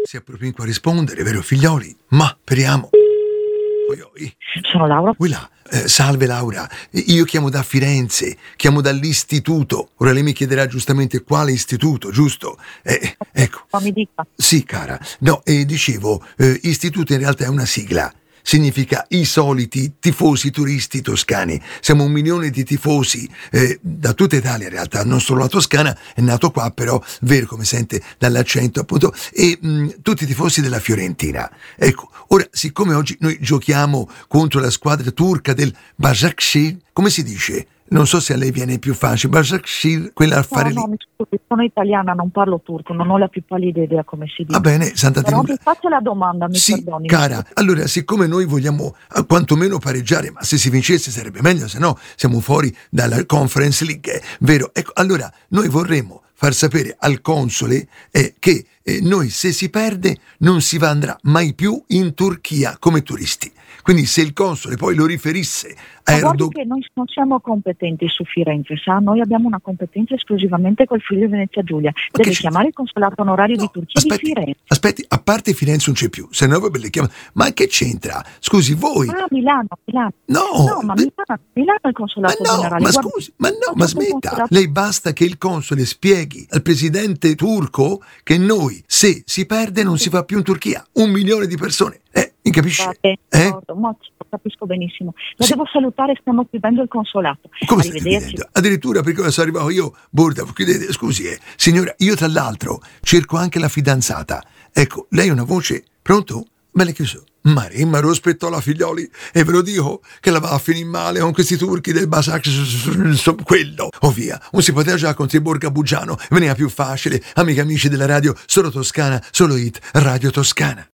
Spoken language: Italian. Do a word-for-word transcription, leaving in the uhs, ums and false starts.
Si appropinqua a rispondere, vero figlioli? Ma, speriamo. Oi, oi. Sono Laura. Qui là. Eh, salve Laura, io chiamo da Firenze, chiamo dall'istituto. Ora lei mi chiederà giustamente quale istituto, giusto? Eh, ecco. Ma mi dica. Sì, cara. No, eh, dicevo, eh, istituto in realtà è una sigla. Significa i soliti tifosi turisti toscani. Siamo un milione di tifosi eh, da tutta Italia in realtà, non solo la Toscana, è nato qua però, vero come sente dall'accento appunto, e mh, tutti i tifosi della Fiorentina. Ecco, ora siccome oggi noi giochiamo contro la squadra turca del Başakşehir, come si dice? Non so se a lei viene più facile, Başakşehir, quella a fare No, no, lì. mi scusi, sono italiana, non parlo turco, non ho la più pallida idea come si dice. Va bene, Santa Però Tenuta. mi faccia la domanda, mi Sì, perdoni. cara, allora siccome noi vogliamo eh, quantomeno pareggiare, ma se si vincesse sarebbe meglio, se no siamo fuori dalla Conference League, eh, vero? Ecco, allora noi vorremmo far sapere al console eh, che eh, noi se si perde non si va andrà mai più in Turchia come turisti. Quindi se il console poi lo riferisse a Ma guardi Erdogan... che noi non siamo competenti su Firenze, sa? Noi abbiamo una competenza esclusivamente col Friuli Venezia Giulia. Deve c'è? chiamare il consolato onorario No, di Turchia aspetti, di Firenze. aspetti, a parte Firenze non c'è più, se no vabbè le chiamo... Ma che c'entra? Scusi, voi... Ah, Milano, Milano. No, No, ma beh- Milano, Milano è il Ma consolato no, generale. ma Guardi, scusi, ma no, non ma c'è un smetta. consolato- Lei basta che il console spieghi al presidente turco che noi, se si perde, non si va più in Turchia. Un milione di persone. Eh, mi capisce? Guardi, Eh? d'accordo, mo ci- capisco benissimo. La Sì. devo salutare, stiamo chiudendo il consolato. Come stai Arrivederci. chiudendo? Addirittura perché ora sono arrivato io, borda, chiudete, scusi, eh. Signora, io tra l'altro cerco anche la fidanzata. Ecco, lei ha una voce, pronto? Belle chiuso. Maremma rispettò la figlioli e ve lo dico che la va a finire male con questi turchi del Basak, quello, o via, non si poteva già contro il Borgo Bugiano, veniva più facile, amici amici della radio, solo Toscana, solo Hit, Radio Toscana.